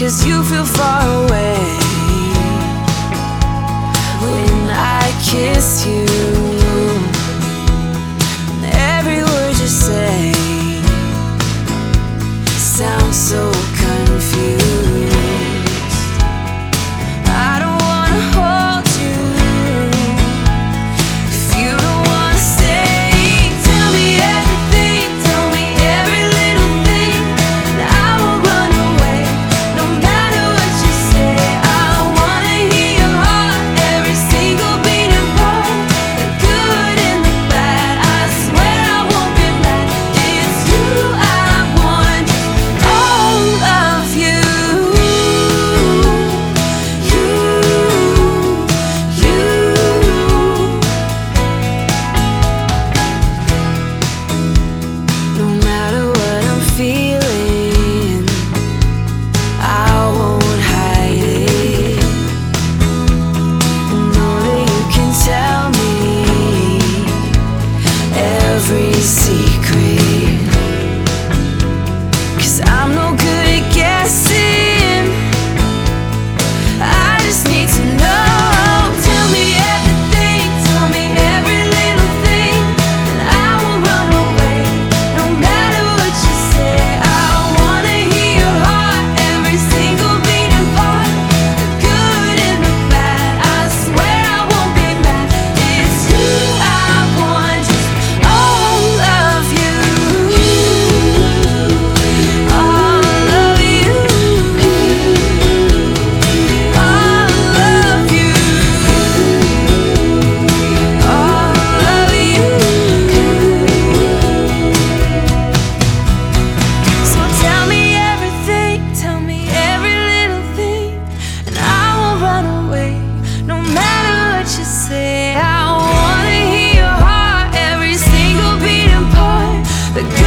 'cause you feel far away when I kiss you. And every word you say sounds so confused. I don't wanna hold you if you don't wanna stay. Tell me everything, tell me every little thing, and I will run away no matter what you say. I wanna hear your heart, every single beating part, the good and the bad. I swear I won't be mad. It's you I want, all of you. No matter what I'm feeling, I won't hide it. I know that you can tell me every secret, 'cause I'm no good at guessing. I just need to know. Tell me everything, tell me every little thing, and I will run away no matter what you say. I wanna hear your heart, every single beating part, the good and the bad. I swear I won't be mad. It's you I want, just all of you. All of you. All of you. All of you. So tell me everything, tell me every little thing, and I won't run away no matter what you say. I wanna hear your heart, every single beating part, the good